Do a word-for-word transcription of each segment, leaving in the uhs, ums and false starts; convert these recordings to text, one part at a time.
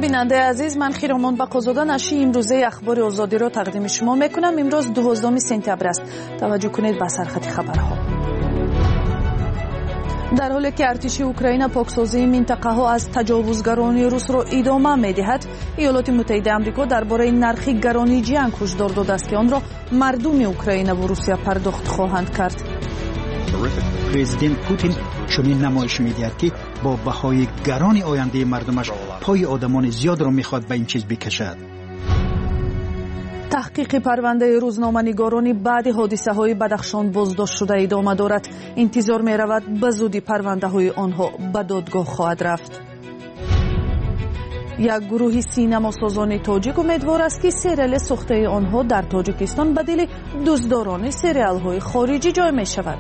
بیننده عزیز، من خیرامان بقازاده نشی امروزه اخبار آزادی را تقدیم شما میکنم. امروز دوازدهم سپتامبر است. توجه کنید به سرخط خبرها. در حالی که ارتش اوکراین پاکسازی منطقه ها از تجاوزگران روس را ادامه می‌دهد، ایالات متحده آمریکا درباره نرخ گرانی جنگ هشدار داده است که آن را مردم اوکراین و روسیه پرداخت خواهند کرد. پرزیدنت پوتین چنین نمایش می‌دهد که با بهای گران آینده مردمش پای آدمان زیاد را می‌خواد به این چیز بکشد. تحقیق پرونده روزنامه‌نگارانی بعد حادثه‌های بدخشان بازداشت شده ادامه دارد. انتظار می‌رود به زودی پرونده‌های آنها به دادگاه خواهد رفت. یک گروه سینماسازان تاجیک امیدوار است که سریال ساخته آنها در تاجیکستان به دل دوستداران سریال‌های خارجی جای می‌شود.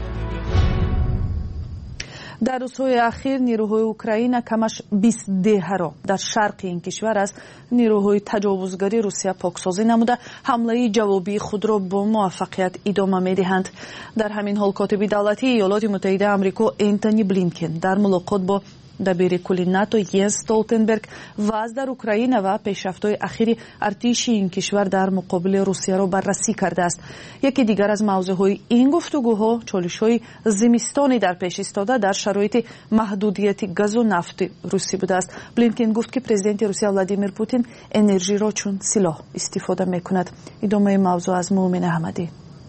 در روزهای اخیر نیروهای اوکراین کمش بیست دهه را در شرق این کشور از نیروهای تجاوزگری روسیه پاکسازی نموده حمله جوابی خود را با موفقیت ادامه می‌دهند. در همین حال کاتب دولتی ایالات متحده آمریکا انتونی بلینکن در ملاقات با دبیر کل ناتو ینس استولتنبرگ وضع در اوکراین و پیشرفت‌های اخیر ارتش این کشور در مقابل روسیه را بررسی کرده است. یکی دیگر از موضوعهای این گفتگوها چالش‌های زمستانی در پیش ایستاده در شرایط محدودیت گاز و نفت روسی بوده است. بلینکن گفت که پرزیدنت روسیه ولادیمیر پوتین انرژی را چون سلاح استفاده می‌کند. ادامه موضوع از مومن احمدی.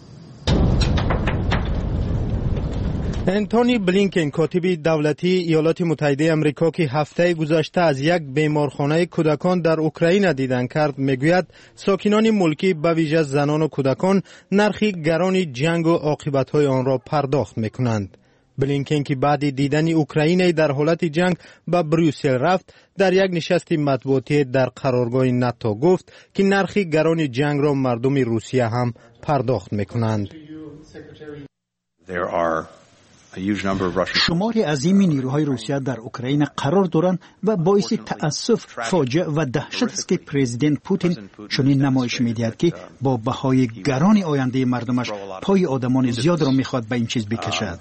انتونی بلینکن کاتب دولتی ایالات متحده آمریکا که هفته گذشته از یک بیمارخانه کودکان در اوکراین دیدن کرد میگوید ساکنان ملکی به ویژه زنان و کودکان نرخ گران جنگ و عاقبت‌های آن را پرداخت میکنند. بلینکن که بعد دیدن اوکراین در حالت جنگ به بروسل رفت در یک نشست مطبوعاتی در قرارگاه ناتو گفت که نرخ گران جنگ را مردم روسیه هم پرداخت میکنند. شماری عظیمی نیروهای روسیه در اوکراین قرار دارند و باعث تأسف، فاجعه و دهشت است که پرزیدنت پوتین چنین نمایش می‌دهد که با بهای گران آینده مردمش پای آدمان زیاد را می‌خواد به این چیز بکشد.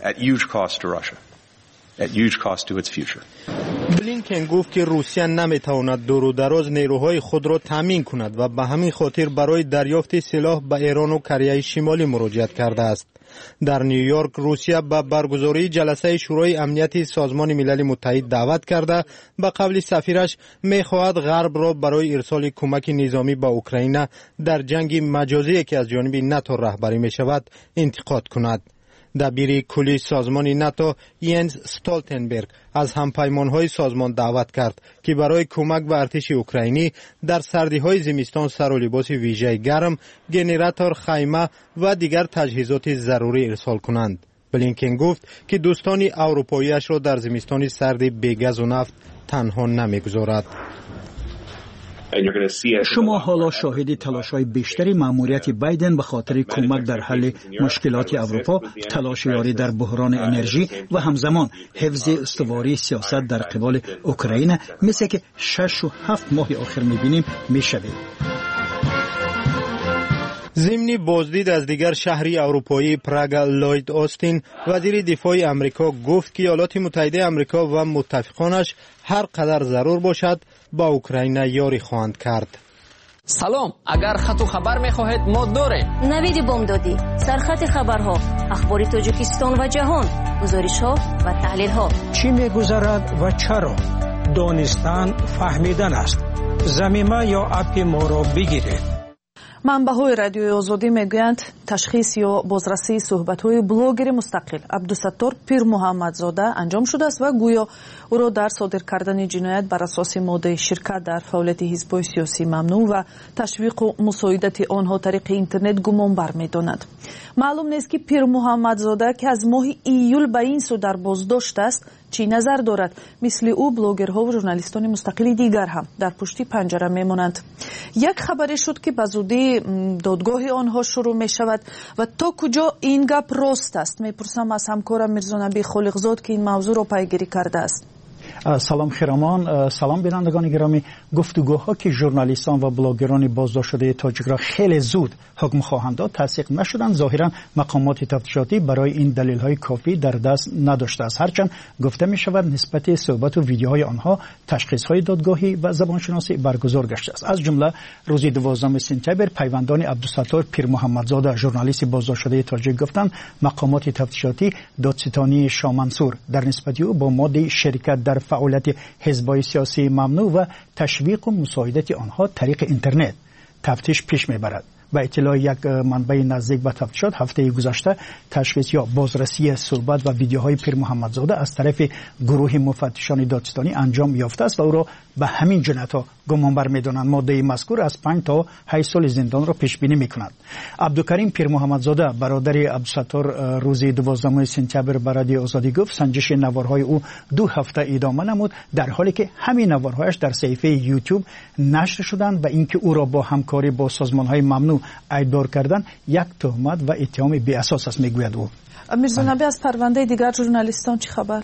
بلینکن گفت که روسیه نمی‌تواند دور و دراز نیروهای خود را تامین کند و به همین خاطر برای دریافت سلاح به ایران و کره شمالی مراجعه کرده است. در نیویورک روسیه به برگزاری جلسه شورای امنیت سازمان ملل متحد دعوت کرده به قول سفیرش می‌خواهد غرب را برای ارسال کمک نظامی به اوکراین در جنگ مجازی که از جانب ناتو رهبری می‌شود انتقاد کند. دبیر کلی سازمان ناتو ینس استولتنبرگ از همپیمان‌های سازمان دعوت کرد که برای کمک به ارتش اوکراینی در سردی‌های زمستان سر و لباس ویژه گرم، گنراتور، خیمه و دیگر تجهیزات ضروری ارسال کنند. بلینکن گفت که دوستان اروپایی‌اش را در زمستان سرد بی گاز و نفت تنها نمی‌گذارد. شما حالا شاهد تلاش‌های بیشتری مأموریت بایدن به خاطر کمک در حل مشکلات اروپا، تلاش یاری در بحران انرژی و همزمان حفظ استواری سیاست در قبال اوکراین مثل که شش و هفت ماه آخر می‌بینیم می‌شود. ضمن بازدید از دیگر شهری اروپایی پراگ، لوید آستین وزیر دفاع آمریکا گفت که ایالات متحده آمریکا و متفقانش هر قدر ضرور باشد با اوکراین یاری خواهند کرد. سلام، اگر خط و خبر می‌خواهید ما داریم. نوید بامدادی، سرخط خبرها، اخبار تاجیکستان و جهان، گزارش‌ها و تحلیل‌ها. چی می‌گذرد و چرا؟ دانستن فهمیدن است. زمینه یا اپ ما را بگیرید. منبع‌های رادیوی آزادی میگویند تشخیص یا بازرسی صحبت‌های بلاگر مستقل عبدالستار پیر محمدزاده انجام شده است و گویا او را در صادر کردن جنایت بر اساس ماده شرکت در فعالیت حزب‌های سیاسی ممنوع و تشویق و مساعدت آنها طریق اینترنت گمانبر می‌داند. معلوم نیست که پیر محمدزاده که از ماه ایول به این سو در بازداشت است چی نظر دارد. مثل او بلاگرها و ژورنالیستان مستقل دیگر هم در پشت پنجره میمانند. یک خبری شد که به زودی دادگاه آنها شروع می شود و تا کجا این گپ راست است میپرسم از همکارم میرزا نبی خالقزاد که این موضوع را پیگیری کرده است. سلام خیرامان، سلام بینندگان گرامی. گفتگوها که ژورنالیستان و بلاگران بازداشت شده تاجیک را خیلی زود حکم خواهند داد تصدیق نشدند. ظاهرا مقامات تفتیشاتی برای این دلیل‌های کافی در دست نداشته است، هرچند گفته می شود نسبت صحبت و ویدیوهای آنها تشخیص‌های دادگاهی و زبانشناسی برگزار گشته است. از جمله روز دوازدهم سپتامبر پیوندان عبدالستار پیر محمدزاده ژورنالیست بازداشت شده تاجیک گفتند مقامات تفتیشاتی دادستانی شاه منصور در نسبت او با ماده شرکت در فعالیت حزب‌های سیاسی ممنوع و تشویق و مساعدت آنها طریق اینترنت تفتیش پیش میبرد. با اطلاع یک منبع نزدیک به تفتیشات هفته گذشته تشخیص یا بازرسی صحبت و ویدیوهای پیر محمدزاده از طرف گروه مفتشان دادستانی انجام یافته است و او را به همین جنایت‌ها گمانبر می‌دانند. ماده مذکور از پنج تا هشت سال زندان را پیش بینی می‌کند. عبدالکریم پیر محمدزاده برادر عبدالستار روز دوازدهم سپتامبر به رادیو آزادی گفت سنجش نوارهای او دو هفته ادامه نمود، در حالی که همین نوارهایش در صفحه یوتیوب نشر شدند و اینکه او را با همکاری با سازمان‌های ممنوع ایدار کردن یک تهمت و اتهام بی اساس است میگوید او. میرزا نبی از پرونده دیگر ژورنالیستان چی خبر؟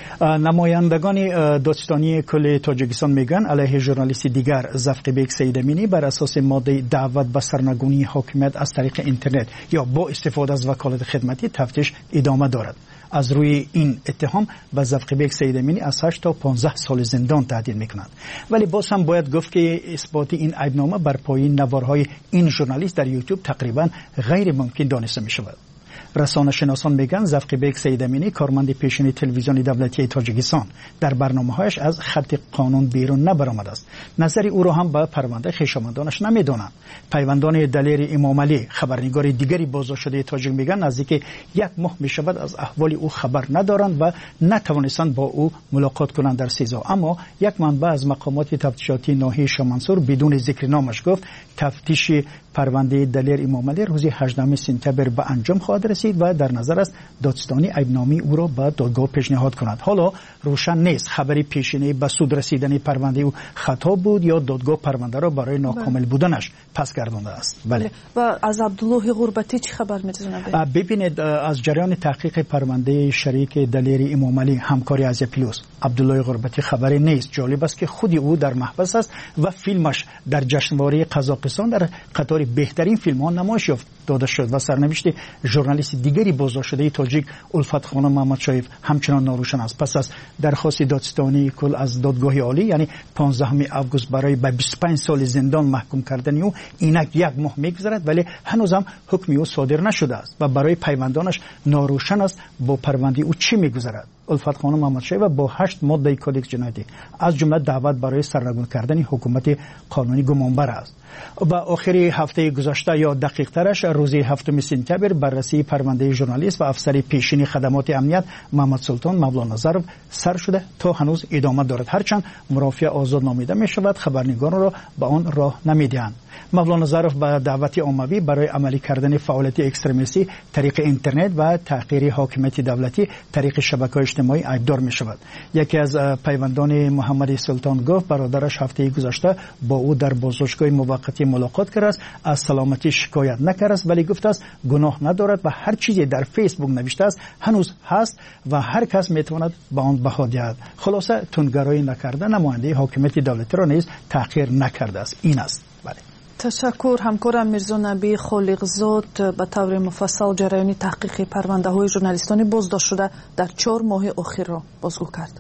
نمایندگان دادستانی کل تاجیکستان میگن علیه ژورنالیست دیگر زفقبیک سیدامینی بر اساس ماده دعوت به سرنگونی حاکمیت از طریق اینترنت یا با استفاده از وکالت خدمتی تفتیش ادامه دارد. از روی این اتهام به زفقبیک سیدامینی از هشت تا پانزده سال زندان تهدید میکنند. ولی باز هم باید گفت که اثبات این عیبنامه بر پایه نوارهای این ژورنالیست در یوتیوب تقریبا غیر ممکن دانسته می شود. رسانه شناسان میگن زفقبیک سیدامینی کارمند پیشین تلویزیون دولتی تاجیکستان در برنامه‌هایش از خط قانون بیرون نبرآمده است. نظر او را هم به پرونده خویشاوندانش نمیدانند. پیوندان دلیر امام علی خبرنگار دیگری بازداشت شده تاجیک میگن نزدیک یک ماه میشود از احوال او خبر ندارند و نتوانستند با او ملاقات کنند در سیزا. اما یک منبع از مقامات تفتیشاتی ناحیه شاه منصور بدون ذکر نامش گفت تفتیش پرونده دلیر امام علی روز هجدهم سپتامبر به انجام خواهد رسید و در نظر است دادستانی عیبنامه او را به دادگاه پیشنهاد کند. حالا روشن نیست خبری پیشینه به سود رسیدن پرونده او خطا بود یا دادگاه پرونده را برای ناکامل بودنش پس گردانده است. بله. و از عبدالله غربتی چی خبر می‌دونید؟ ببینید از جریان تحقیق پرونده شریک دلیر امام علی همکاری از پلوس عبدالله غربتی خبری نیست. جالب است که خودی او در محبس است و فیلمش در جشنواره قزاقستان در قطار بهترین فیلم ها نمایش یافت داده شد و سرنوشت ژورنالیست دیگری بازداشت شده تاجیک الفت خانم محمد شایف همچنان ناروشن است. پس از درخواست دادستانی کل از دادگاه عالی یعنی پانزدهم آگوست برای به بیست و پنج سال زندان محکوم کردن او اینک یک ماه میگذرد ولی هنوز هم حکم او صادر نشده است و برای پیوندانش ناروشن است با پرونده او چی میگذرد. الفت خانم محمد شایف با هشت ماده کدکس جنایتی از جمله دعوت برای سرنگون کردن حکومت قانونی گمانبر است. و آخری هفته گذشته یا دقیق ترش روز هفتم سپتامبر بررسی پرونده ژورنالیست و افسر پیشین خدمات امنیت محمد سلطان مولانا ظرف سر شده تا هنوز ادامه دارد، هرچند مرافع آزاد نامیده می شود خبرنگاران را به آن راه نمیدهند. مولانا ظرف به دعوت عمومی برای عملی کردن فعالیت اکستریمیستی طریق اینترنت و تحقیر حاکمیت دولتی طریق شبکه‌های اجتماعی ایبدار می شود. یکی از پیوندان محمد سلطان گفت برادرش هفته گذشته با او در بازداشتگاه موقتی ملاقات کرده است، از سلامتی شکایت نکرده است ولی گفته است گناه ندارد و هر چیزی در فیسبوک نوشته است هنوز هست و هر کس میتواند به آن بها دهد. خلاصه تندگرایی نکرده نماینده حاکمیت دولتی را نیز تحقیر نکرده است. این است. بله. تشکر همکارم میرزا نبی خالقزاد به طور مفصل جریان تحقیق پرونده های ژورنالیستان بازداشت شده در چهار ماه اخیر را بازگو کرد.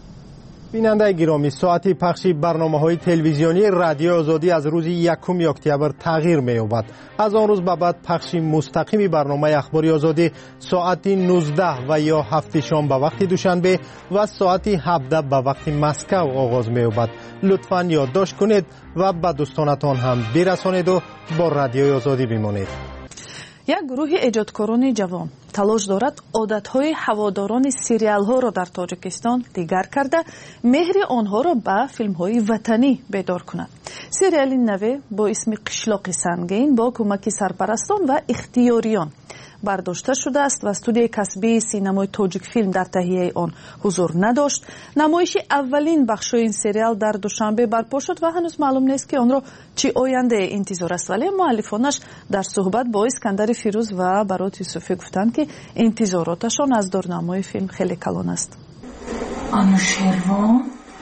بیننده گرامی، ساعت پخش برنامه‌های تلویزیونی رادیو آزادی از روز یکم اکتبر تغییر می‌یابد. از آن روز به بعد پخش مستقیم برنامه اخباری آزادی ساعت نوزده و یا هفت شام به وقت دوشنبه و ساعت هفده به وقت مسکو آغاز می‌یابد. لطفاً یادداشت کنید و به دوستانتان هم برسانید و با رادیو آزادی بمانید. یک گروه ایجادکاران جوان تلاش دارد عادتهای هواداران سریال ها را در تاجیکستان دیگر کرده مهر آنها را به فیلم های وطنی بیدار کند. سریال نوه با اسم قشلاق سنگین با کمک سرپرستان و اختیاریان برداشته شده است و استودیوی کسبی سینمای تاجیک فیلم در تهیه آن حضور نداشت. نمایش اولین بخش این سریال در دوشنبه برپا شد و هنوز معلوم نیست که آن را چی آینده انتظار است، ولی مؤلفانش در صحبت با اسکندر فیروز و برات یوسفی گفتند که انتظاراتشان از دورنمای فیلم خیلی کلان است. آنوشروان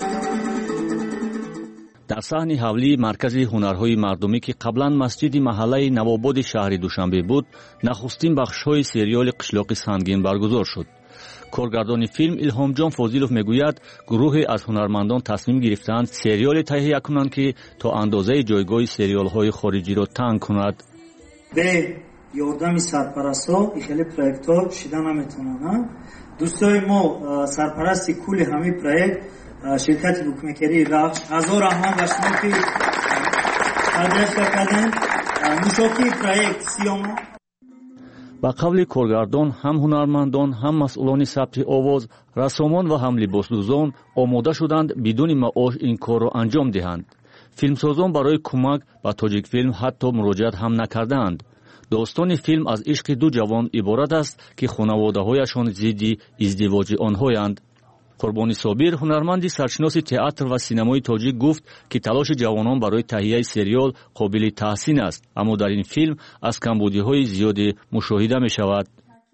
در صحن حولی مرکز هنرهای مردمی که قبلا مسجد محله نواباد شهر دوشنبه بود، نخستین بخش‌های سریال قشلاق سنگین برگزار شد. کارگردان فیلم الهامجان فاضلوف میگوید گروهی از هنرمندان تصمیم گرفتند سریال تهیه کنند که تا اندازه جایگاه سریال‌های خارجی را تنگ کند. به یاردم سرپرستا خیلی پروژه‌ها شدن نمیتونن. دوستای ما سرپرستی کل همه پروژه شرکت بوکمکری رخش هزار رحمان و شما که تدریس کردن مشاکی پروژه سیاما. با قول کارگردان هم هنرمندان هم مسئولان ثبت آواز، رسامان و هم لباسدوزان آماده شدند بدون معاش این کار را انجام دهند. فیلمسازان برای کمک به تاجیک فیلم حتی مراجعت هم نکردند. داستان فیلم از عشق دو جوان عبارت است که خانواده‌هایشان ضد ازدواج آنهایند. قربانی صابر هنرمندی سرشناس تئاتر و سینمای تاجیک گفت که تلاش جوانان برای تهیه سریال قابل تحسین است، اما در این فیلم از کمبودی‌های زیادی مشاهده می‌شود.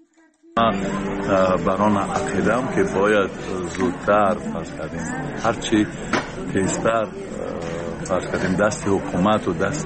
بران عقیده‌ام که باید زودتر فرض کردیم هرچی تیزتر فرض کردیم دست حکومت و دست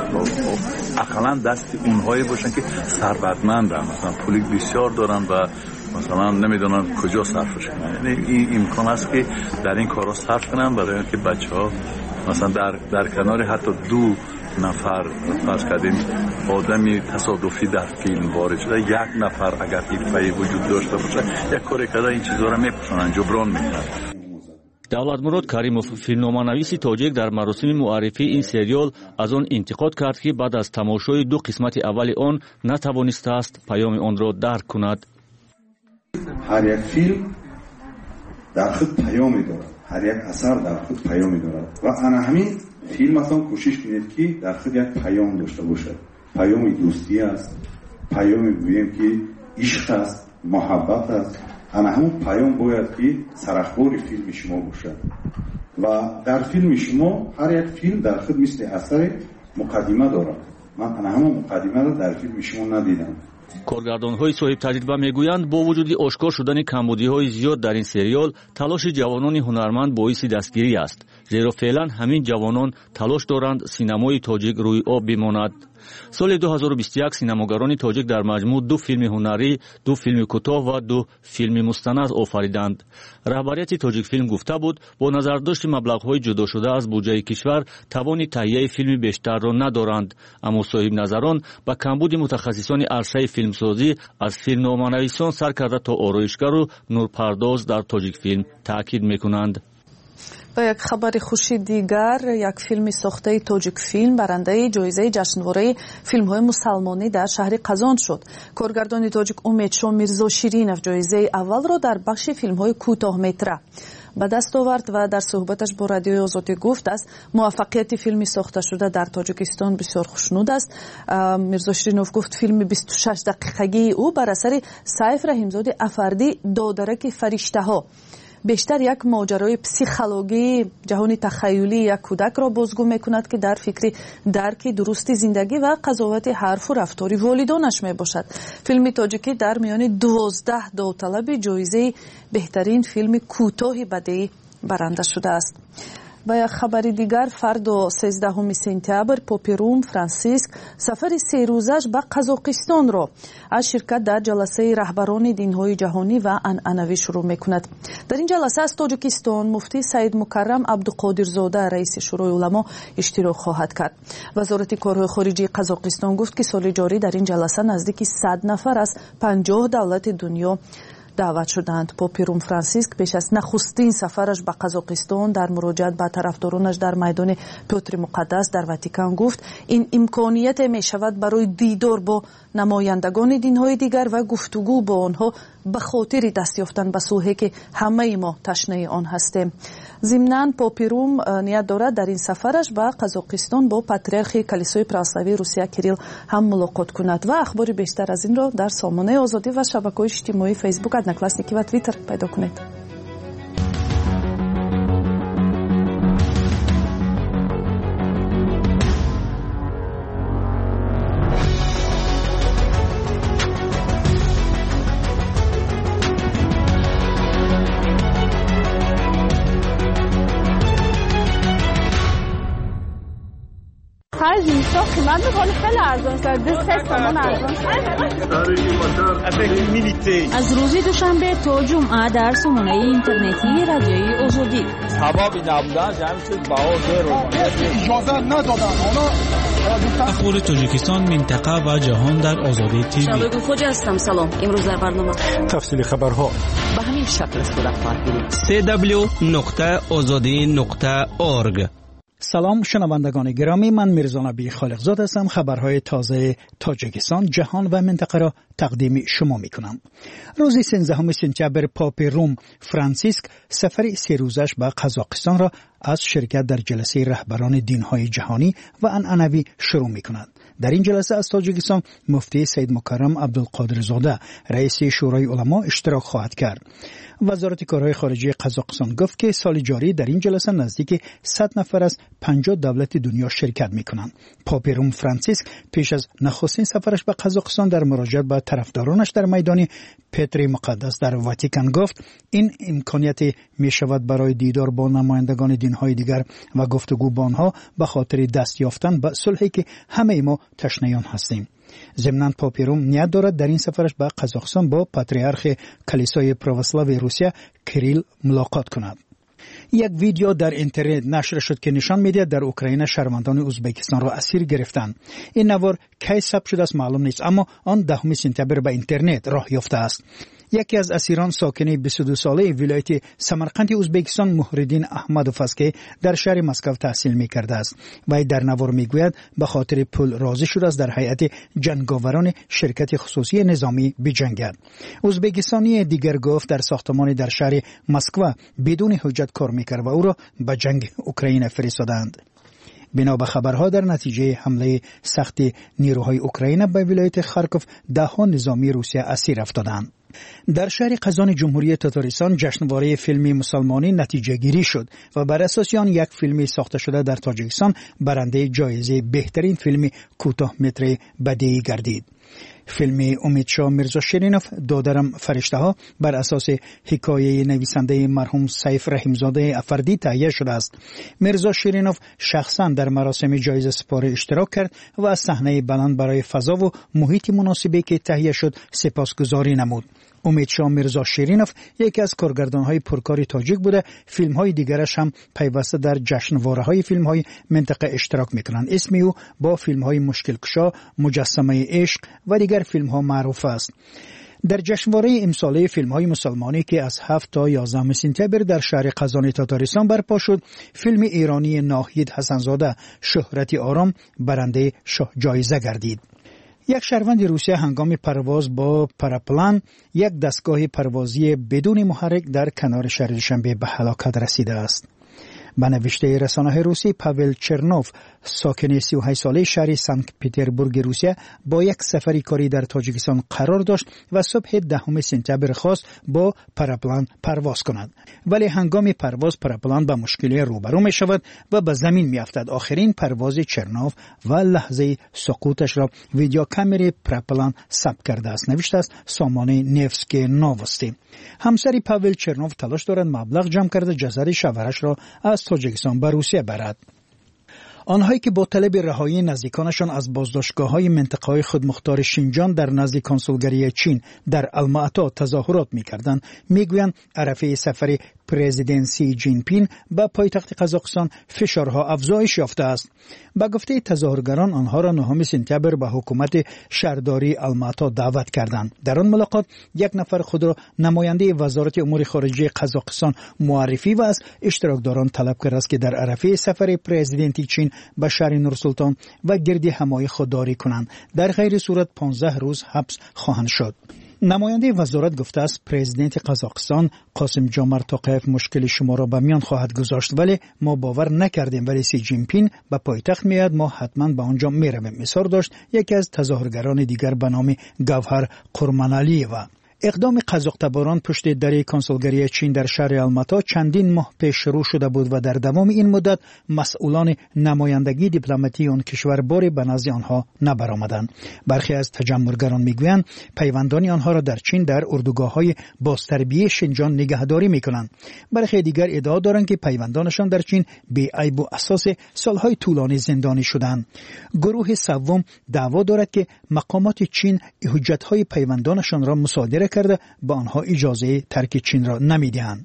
اقلا دست اونهایی باشن که ثروتمندن، مثلا پولی بسیار دارن و مثلا نمیدونن کجا صرفش کنن. یعنی این امکان است که در این کارا صرف کنن برای اینکه بچه‌ها مثلا در در کنار حتی دو نفر فرض کردیم آدمی تصادفی در فیلم وارد شده، یک نفر اگر حرفه‌ای وجود داشته باشه یک کاری کرده این چیزا رو میپوشونن، جبران میکنن. давлатмурод каримов филмноманависи тоҷик дар маросими муаррифии ин сериол аз он интиқод кард ки баъд аз тамошои ду қисмати аввали он натавонистааст паёми онро дарк кунад. ҳар як филм дар худ паёме дорад, ҳар як асар дар худ паёме дорад ва ана ҳамин филматон кӯшиш кунед ки дар худ як паём дошта бошад. паёми дӯстӣ аст, паёми гӯем ки ишқ аст, муҳаббат аст. ана ҳамон паём бояд ки сарахбори филми шумо бошад ва дар филми шумо ҳар як филм дар худ мисли асари муқаддима дорад. ман ана ҳамон муқаддимаро дар филми шумо надидам. کارگردان‌های صاحب تجربه میگویند با وجود آشکار شدن کمبودی‌های زیاد در این سریال، تلاش جوانان هنرمند باعث دستگیری است، زیرا فعلا همین جوانان تلاش دارند سینمای تاجیک روی آب بماند. سال دو هزار و بیست و یک سینماگران تاجیک در مجموع دو فیلم هنری، دو فیلم کوتاه و دو فیلم مستند آفریدند. رهبریت تاجیک فیلم گفته بود با نظرداشت مبلغ‌های جدا شده از بودجه کشور توان تهیه فیلم بیشتر را ندارند، اما صاحب نظران با کمبود متخصصان عرصه فیلمسازی از فیلمنامه‌نویسان سر کرده تا آرایشگر و نورپرداز در تاجیک فیلم تاکید می‌کنند. و یک خبر خوشی دیگر، یک فیلم ساخته تاجیک فیلم برنده جایزه جشنواره فیلم‌های مسلمانی در شهر قزان شد. کارگردان تاجیک امیدشاه میرزا شیرینов جایزه اول را در بخش فیلم‌های کوتاه متر به دست آورد و در صحبتش با رادیوی آزادی گفت است موفقیت فیلمی ساخته شده در تاجیکستان بسیار خوشنود است. میرزا شیرینов گفت فیلم بیست و شش دقیقگی او بر اثر سیف رحیمزاده افردی دادرک فرشته‌ها بیشتر یک ماجرای پسیخولوژی جهانی تخیلی یک کودک را بازگو میکند که در فکر درک درستی زندگی و قضاوت حرف و رفتاری والدانش می باشد. فیلم تاجیکی در میان دوازده داوطلب جایزه بهترین فیلم کوتاه بدیعی برنده شده است. و یک خبر دیگر، فردا سیزدهم سپتامبر پاپ روم فرانسیسک سفر سه روزش به قزاقستان را از شرکت در جلسه رهبران دین‌های جهانی و عنعنوی شروع می‌کند. در این جلسه از تاجیکستان مفتی سید مکرم عبدالقادرزاده رئیس شورای علما اشتراک خواهد کرد. وزارت کارهای خارجه قزاقستان گفت که سال جاری در این جلسه نزدیک صد نفر از پنجاه دولت دنیا دعوت شدند. پاپ روم فرانسیسک پیش از نخستین سفرش به قزاقستان در مراجعت به طرفدارانش در میدان پیوتر مقدس در واتیکان گفت این امکانیت می شود برای دیدار با نمایندگان دین‌های دیگر و گفتگو با آنها به خاطر دست یافتن به صلحی که همه ما تشنه آن هستیم. ضمناً پاپ روم نیت دارد در این سفرش به قزاقستان با پاتریارخ کلیسای پراسلاوی روسیه کریل هم ملاقات کند. و اخبار بیشتر از این را در سامانه آزادی و شبکه‌های اجتماعی فیسبوک، ادناکلاسنیکی و توییتر پیدا کنید. اینجا قیمت میکنه خیلی ارزان است. دو سه تومن ارزان است. از روز دوشنبه تا جمعه در سامانه اینترنتی رادیوی آزادی. هوا بی نبودن جمع شد باور رو اجازه ندادن. اخبار تاجیکستان، منطقه و جهان در آزادی تیوی. شبگو خوج هستم. سلام. امروز در برنامه تفصیل خبرها به همین شکل است. سی دبلیو نقطه آزادی نقطه اورگ. سلام شنوندگان گرامی، من میرزا نبی خالقزاد هستم. خبرهای تازه تاجیکستان، جهان و منطقه را تقدیم شما می کنم. روز سیزدهم سپتامبر پاپ روم فرانسیسک سفر سه روزش به قزاقستان را از شرکت در جلسه رهبران دینهای جهانی و عنعنوی شروع می کند. در این جلسه از تاجیکستان مفتی سید مکرم عبدالقادرزاده رئیس شورای علما اشتراک خواهد کرد. وزارت کارهای خارجه قزاقستان گفت که سال جاری در این جلسه نزدیک صد نفر از پنجاه دولت دنیا شرکت می‌کنند. پاپ روم فرانسیسک پیش از نخستین سفرش به قزاقستان در مراجعت به طرفدارانش در میدان پتر مقدس در واتیکان گفت این امکانیت می‌شود برای دیدار با نمایندگان دین‌های دیگر و گفتگو با آنها به خاطر دست یافتن به صلحی که همه ما تشنه آن هستیم. ضمناً پاپ روم نیت دارد در این سفرش به قزاقستان با پاتریارخ کلیسای پروسلاو روسیه کریل ملاقات کند. یک ویدیو در اینترنت نشر شد که نشان می‌دهد در اوکراین شهروندان ازبکستان را اسیر گرفتند. این نوار کی ثبت شده است معلوم نیست، اما آن دهم سپتامبر به اینترنت راه یافته است. یکی از اسیران ساکن بیست و دو ساله ولایت سمرقند ازبکستان محردین احمدوف است که در شهر مسکو تحصیل می‌کرده است. وی در نوار می‌گوید به خاطر پول راضی شده است در هیئت جنگاوران شرکت خصوصی نظامی بجنگد. ازبکستانی دیگر گفت در ساختمانی در شهر مسکو بدون حجت کار می‌کرد و او را به جنگ اوکراین فرستادند. بنا به خبرها در نتیجه حمله سخت نیروهای اوکراین به ولایت خارکوف ده‌ها نظامی روسیه اسیر افتادند. در شهر قزان جمهوری تاتارستان جشنواره فیلم مسلمانی نتیجه گیری شد و بر اساس آن یک فیلم ساخته شده در تاجیکستان برنده جایزه بهترین فیلم کوتاه متر بدیعی گردید. فیلم امیدشاه میرزا شیرینوف دادرم فرشته ها بر اساس حکایه نویسنده مرحوم سیف رحیمزاده افردی تهیه شده است. میرزا شیرینوف شخصا در مراسم جایزه سپاری اشتراک کرد و از صحنه بلند برای فضا و محیط مناسبی که تهیه شد سپاسگزاری نمود. امیدشاه میرزا شیرینوف یکی از کارگردان‌های پرکار تاجیک بوده. فیلم‌های دیگرش هم پیوسته در جشنواره‌های فیلم‌های منطقه اشتراک می‌کنند. اسم او با فیلم‌های مشکل کشا، مجسمه عشق و دیگر فیلم‌ها معروف است. در جشنواره امساله فیلم‌های مسلمانی که از هفت تا یازده سپتامبر در شهر قزان تاتارستان برپا شد، فیلم ایرانی ناهید حسنزاده شهرت آرام برنده شاه جایزه گردید. یک شهروند روسیه هنگام پرواز با پراپلان یک دستگاه پروازی بدون محرک در کنار شهر دوشنبه به هلاکت رسیده است. به نوشته رسانه روسی پاول چرنوف ساکن سی و هشت ساله شهر سنت پترزبورگ روسیه با یک سفری کاری در تاجیکستان قرار داشت و صبح دهم سپتامبر خواست با پراپلان پرواز کند، ولی هنگام پرواز پراپلان با مشکلی روبرو می شود و به زمین می افتد. آخرین پرواز چرنوف و لحظه سقوطش را ویدیو کامری پراپلان ثبت کرده است، نوشته است سامانه نیفسکی نووستی. همسر پاول چرنوف تلاش دارد مبلغ جمع کرده جسد شوهرش را از تاجیکستان به روسیه برد. آنهایی که با طلب رهایی نزدیکانشان از بازداشتگاه‌های منطقه‌های خودمختار شینجان در نزد کنسولگری چین در الماتا تظاهرات می‌کردند، می‌گویند عرفه سفر پرزیدنت سی جین پین به پایتخت قزاقستان فشارها افزایش یافته است. با گفته تظاهرگران آنها را نهم سپتامبر به حکومت شهرداری الماتا دعوت کردند. در آن ملاقات یک نفر خود را نماینده وزارت امور خارجه قزاقستان معرفی و از اشتراکداران طلب کرده است که در عرفه سفر پرزیدنت چین به شهر نورسلطان و گرد همایی خودداری کنند. در غیر صورت پانزده روز حبس خواهند شد. نماینده وزارت گفته است پرزیدنت قزاقستان قاسم جامر توقیف مشکل شما را به میان خواهد گذاشت، ولی ما باور نکردیم ولی سی جین پین به پایتخت میاد ما حتما به آنجا میرویم. اصرار داشت یکی از تظاهرگران دیگر به نام گوهر قرمنالیوه. اقدام قزاق‌تباران پشت در کنسولگری چین در شهر الماتا چندین ماه پیش شروع شده بود و در تمام این مدت مسئولان نمایندگی دیپلماتی آن کشور باری به نزد آنها نبرآمدند. برخی از تجمهرگران میگویند پیوندان آنها را در چین در اردوگاه‌های بازتربیه شینجان نگهداری میکنند. برخی دیگر ادعا دارند که پیوندانشان در چین بی عیب و اساس سالهای طولانی زندانی شدند. گروه سوم دعوا دارد که مقامات چین حجت‌های پیوندانشان را مصادره کرده با آنها اجازه ترک چین را نمیدهند.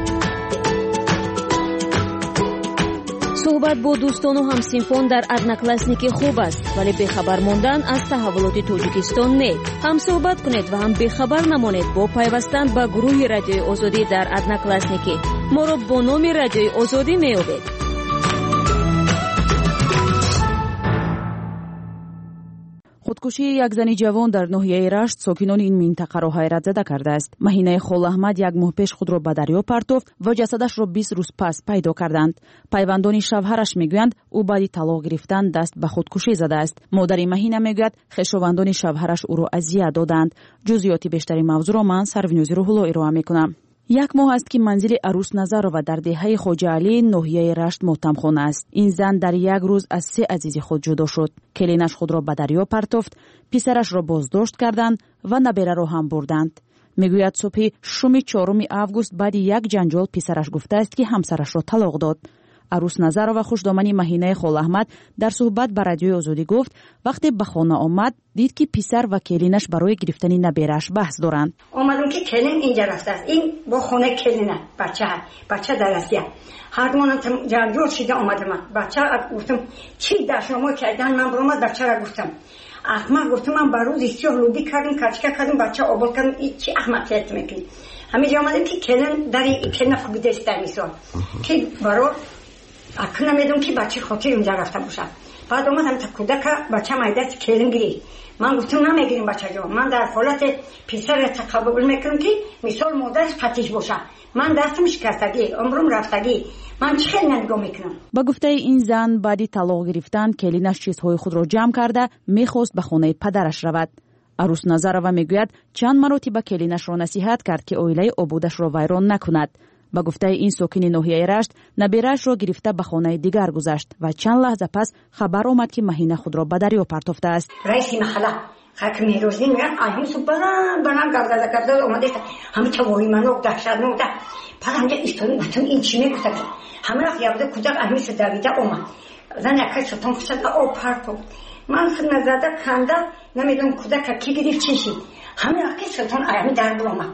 صحبت با دوستان و همسینفون در ادناکلاسنیکی خوب است، ولی بخبر موندن از تحولات توجیکستان نه. هم صحبت کنید و هم بخبر نمانید با پیوستن به گروه رادیوی آزادی در ادناکلاسنیکی. ما را با نام رادیوی آزادی میابید. خودکشی یک زن جوان در ناحیه رشت ساکنان این منطقه را حیرت زده کرده است. مهینه خول احمد یک ماه پیش خود را به دریا پرتافت و جسدش را بیست روز پس پیدا کردند. پیوندان شوهرش میگویند او بعد طلاق گرفتن دست به خودکشی زده است. مادر مهینه میگوید خویشاوندان شوهرش او را اذیت دادند. جزئیات بیشتری موضوع را من سرونیوز روح الله ارائه میکنم. یک ماه است که منزل عروس نظر و در دهه خواجه علی ناحیه رشت ماتمخانه است. این زن در یک روز از سه عزیز خود جدا شد. کلینش خود را به دریا پرتافت، پسرش را بازداشت کردند و نبیره را هم بردند. میگوید صبح شوم چهارم آگوست بعد یک جنجال پسرش گفته است که همسرش را طلاق داد. عروس نظر و خوشدامنی مهینه خول احمد در صحبت با رادیوی آزادی گفت وقتی به خانه آمد دید که پسر و کلینش برای گرفتن نبیرش بحث دارند. آمدم که کلین اینجا رفته است، این با خانه کلینه، بچه بچه در است. هر دومون جنجال شده آمدم. بچه گفتم چی در شما کردن؟ من برام بچه را گفتم احمد، گفتم من بروز سیاه لوبی کردیم کچکه کردیم بچه آباد کردیم. این چی احمقیت میکنی؟ همینجا آمدم که کلین در این کلین خوبیده است در میسان که برای اکنه میدونم که بچه خاطر اونجا رفته باشم. بعد اومدم تا کودک بچه مایدت کلین گیری. من گفتم نمیگیریم بچه جان، من در حالت پسر تقبل میکنم که مثال مادرش قطیش باشه. من دستم شکستگی، عمرم رفتگی، من چه خیلی نگاه میکنم. با گفته این زن بعدی طلاق گرفتن کلینش چیزهای خود را جمع کرده میخواست به خانه پدرش رود. عروس نظرова میگوید چند مرتبه کلینش را نصیحت کرد که عائله آبادش را ویران نکند. با گفته این ساکن ناحیه رشت نبیرش را گرفته به خانه دیگر گذاشت و چند لحظه پس خبر آمد که مهینه خود را به دریا پرتافته است. رئیس محله حاکم روزی میگن آیین سو بلند بلند گردد گردد اومده همه توهی منو دهشت نو ده بعد همجا استوری بتون این چی میگفت همه رفت یابده کودک اهمیس دویده اومد زن یکی ستون فشد او پرتو من خود نزده کنده نمیدونم کودک کی گرفت چی شید همه یکی ستون ایمی در برامد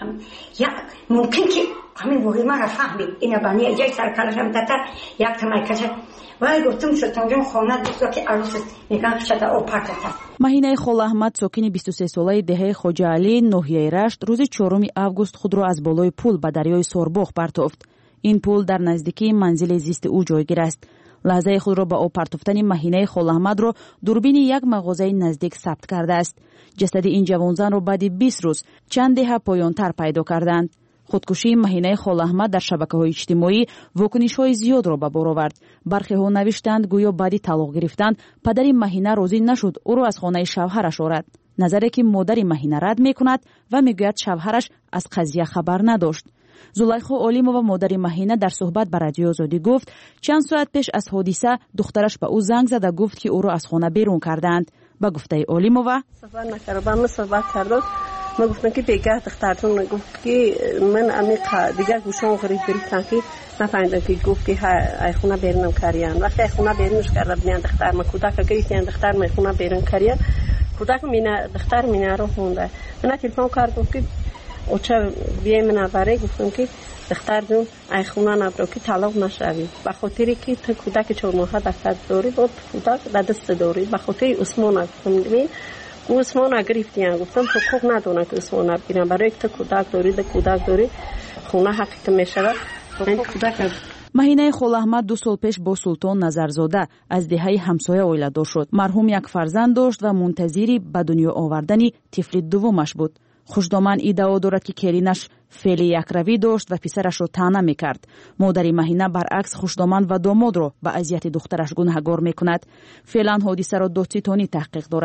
یا ممکن که همین بوری من را فهمید اینا بانی اجای سرکارشم دتر یک تمای کشه ولی گفتم ستونجان خانه دوستا که عروس میگن شده او پرتت است. مهینه خول احمد ساکن بیست و سه ساله دهه خواجه علی ناحیه رشت روز چهارم آگوست خود را از بالای پل به دریای سورباغ پرتافت. این پل در نزدیکی منزل زیست او جایگیر است. لحظه خود را با او پرتافتن مهینه خول احمد را دوربین یک مغازه نزدیک ثبت کرده است. جسد این جوانزن را بعد بیست روز چند دهه پایانتر پیدا کردند. خودکشی مهینه خول احمد در شبکه‌های اجتماعی واکنش‌های زیاد را به بار آورد. برخی‌ها نوشتند گویا بعد طلاق گرفتن پدر مهینه راضی نشد او را از خانه شوهرش آورد. نظری که مادر مهینه رد می‌کند و میگوید شوهرش از قضیه خبر نداشت. زلیخا علیمова مادر مهینه در صحبت با رادیو آزادی گفت چند ساعت پیش از حادثه دخترش به او زنگ زد و گفت که او را از خانه بیرون کردند. با گفته علیمova صحبت نکرد با من صحبت کرد. من گفتم که بگه دخترتون گفت که من عمیق دیگر گوشم غریب گرفتن که نفهمیدم که گفت که ای خونه بیرونم کردن. وقتی ای خونه بیرونش کرد بیان دختر ما کودک گرفتن دختر ما خونه بیرون کردن. کودک مینا دختر مینا رو خونده. من تلفن کردم که او چه بیای من برای گفتم که دختر جون ای خونه نبرو که طلاق نشوی به خاطری که تو کودک چهار ماهه دختر داری بود کودک در دست داری به خاطر عثمان گفتم ببین او عثمان گرفتیان گفتم تو خوب ندونه که عثمان بگیرن برای که تو کودک داری ده کودک داری خونه حقیقت میشه این کودک. مهینه خول احمد دو سال پیش با سلطان نظرزاده از دهه همسایه اویله دار شد. مرحوم یک فرزند داشت و منتظری به دنیا آوردن طفل دومش بود. خوشدامن ادعا دارد که کلینش فعل یک روی داشت و پسرش را طعنه میکرد. مادر مهینه برعکس خوشدامن و داماد را به اذیت دخترش گناهکار میکند. فعلا حادثه را دادستانی تحقیق دارد.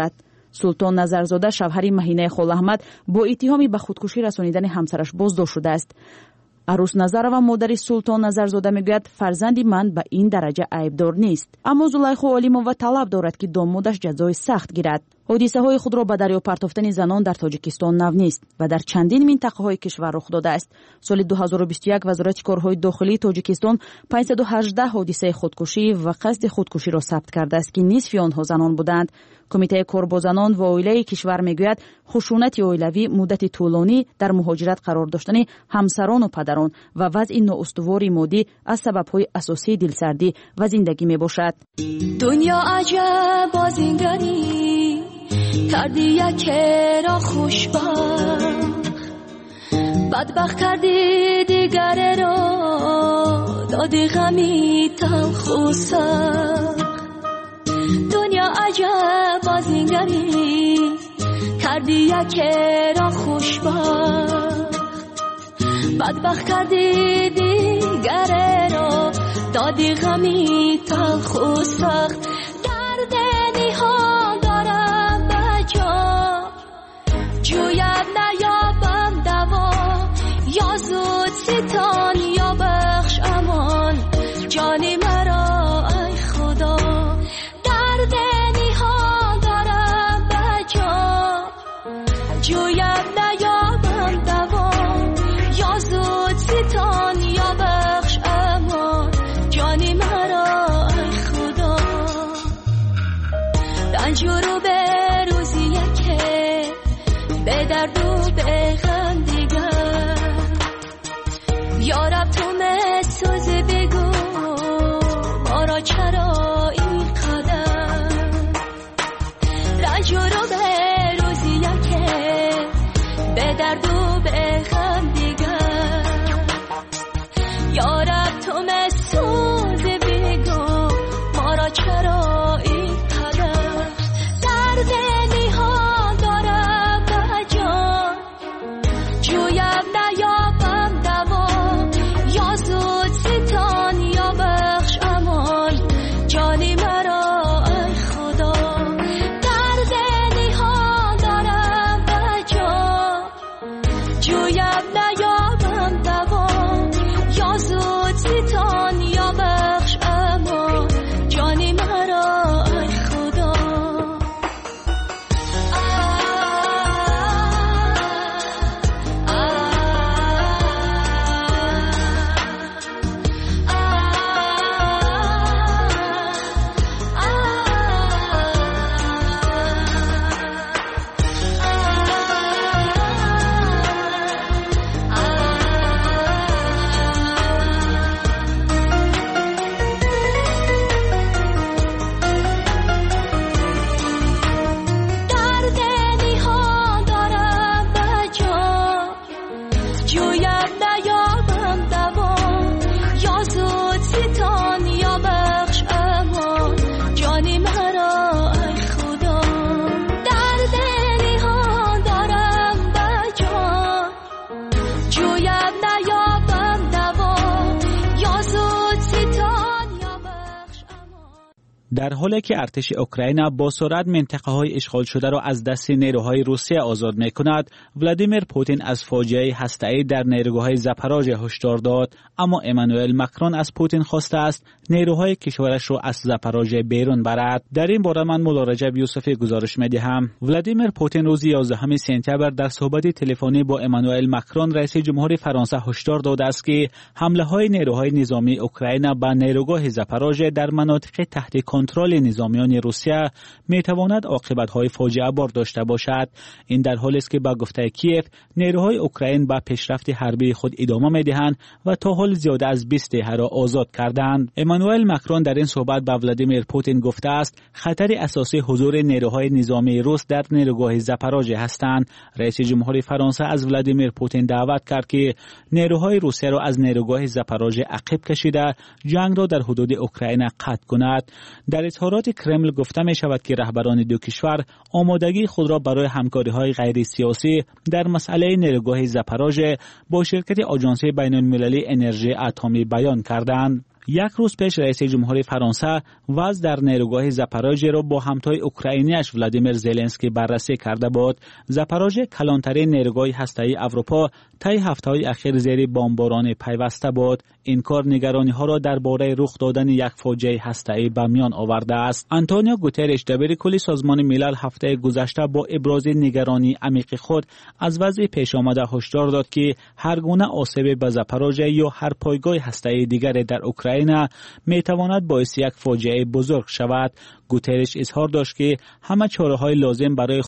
سلطان نظرزاده شوهر مهینه خالاحمد با اتهام به خودکشی رسانیدن همسرش بازداشت شده است. عروس نظر و مادر سلطان نظرزاده میگوید فرزند من به این درجه عیبدار نیست، اما زلیخا علیمووا طلب دارد که دامادش جزای سخت گیرد. حادثه های خود را به دریا پرتافتن زنان در تاجیکستان نو نیست و در چندین منطقه های کشور رخ داده است. سال دو هزار و بیست و یک وزارت کارهای داخلی تاجیکستان پانصد و هجده حادثه خودکشی و قصد خودکشی را ثبت کرده است که نصف آنها زنان بودند. کمیته کار با زنان و عائله کشور میگوید خشونت عائلوی مدت طولانی در مهاجرت قرار داشتن همسران و پدران و وضع نااستواری مادی از سبب‌های اساسی دلسردی و زندگی میباشد. دنیا عجب بازیگری کردی یکی را خوشبخت، بدبخت کردی دیگر را دادی غمی تلخ و سخت. دنیا عجب بازیگری کردی یکی را خوشبخت، بدبخت کردی دیگر را دادی غمی تلخ و سخت. درد نهان دارم به جا جویم نیابم دوا، یا زود ستان یا بخش امان جانی مرا ای خدا. درد نهان دارم به جا جویم نیابم دوا، یا زود ستان یا بخش امان جانی مرا ای خدا. رنج رو به روزی که به درد و به غم دیگر، یارب تو مسوز بگو ما را چرا این قدر. رنج رو به روزی که به درد و به غم دیگر، یارب تو مسوز بگو ما را چرا این قدر. درد نهان دارم به جان جویم نیابم دوا، یا زود ستان یا بخش امان جانی مرا ای خدا. درد نهان دارم به جان جویم نیابم دوا، یا زود ستان یا بخش امان جانی مرا ای خدا. در حالی که ارتش اوکراین با سرعت منطقه‌های اشغال شده را از دست نیروهای روسیه آزاد می‌کند، ولادیمیر پوتین از فاجعه هسته‌ای در نیروگاه زاپاروژه هشدار داد، اما امانوئل ماکرون از پوتین خواسته است نیروهای کشورش را از زاپاروژه بیرون برد. در این باره من مولا رجب یوسفی گزارش می‌دهم. ولادیمیر پوتین روز یازدهم سپتامبر در صحبت تلفنی با امانوئل ماکرون رئیس جمهور فرانسه هشدار داده است که حمله‌های نیروهای نظامی اوکراین به نیروگاه زاپاروژه در مناطق تحت کنترل نظامیان روسیه میتواند عاقبت‌های فاجعه بار داشته باشد. این در حالی است که با گفته کیف نیروهای اوکراین به پیشرفت حربی خود ادامه میدهند و تا حال زیاده از بیست دهه را آزاد کردند. امانوئل ماکرون در این صحبت با ولادیمیر پوتین گفته است خطر اساسی حضور نیروهای نظامی روس در نیروگاه زاپاروژه هستند. رئیس جمهور فرانسه از ولادیمیر پوتین دعوت کرد که نیروهای روسیه را از نیروگاه زاپاروژه عقب کشیده جنگ را در حدود اوکراین قطع کند. در اظهارات کرمل گفته می شود که رهبران دو کشور آمادگی خود را برای همکاری‌های غیر سیاسی در مسئله نیروگاه زاپاروژه با شرکت آژانس بین‌المللی انرژی اتمی بیان کردند. یک روز پیش رئیس جمهوری فرانسه وضع در نیروگاه زاپاروژه را با همتای اوکراینیش ولادیمیر زلنسکی بررسی کرده بود. زاپاروژه کلانترین نیروگاه هسته‌ای اروپا طی هفته‌های اخیر زیر بمباران پیوسته بود. این کار نگرانی‌ها را درباره رخ دادن یک فاجعه هسته‌ای به میان آورده است. آنتونیو گوترش دبیر کل سازمان ملل هفته گذشته با ابراز نگرانی عمیق خود از وضع پیش آمده هشدار داد که هر گونه آسیب به زاپاروژه یا هر پایگاه هسته‌ای دیگری در اوکراین میتواند باعث یک فاجعه بزرگ شود. گوترش اظهار داشت که همه چاره‌های لازم برای